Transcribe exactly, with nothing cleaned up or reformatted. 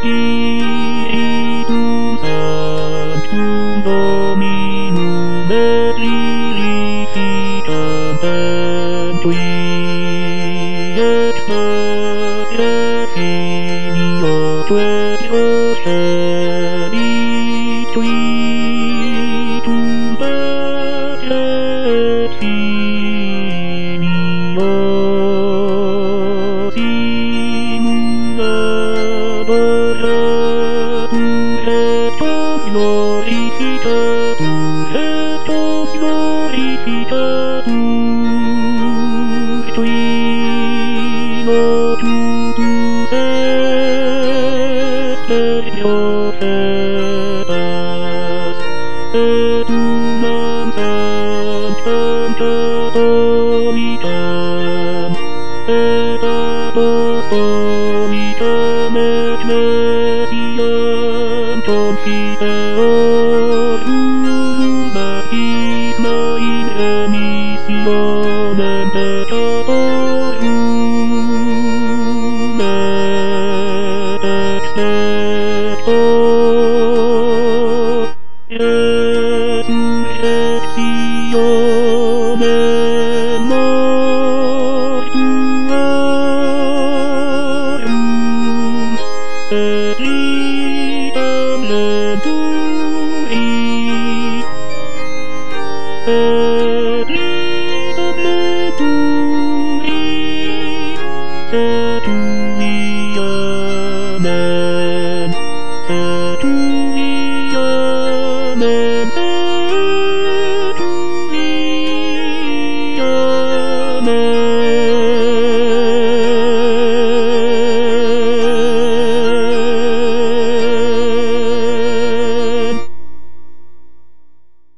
Spiritum Sanctum Dominum et Licitem Pentui et Spiritus Filio Tuus Spiritum et Filio glorificatum et glorificatum tui lotus est per profetas et unam sanctam catholicam et apostolicam ecclesiam confiteorum baptisma in remissionem peccatorum et expecto resurrectionem mortuorum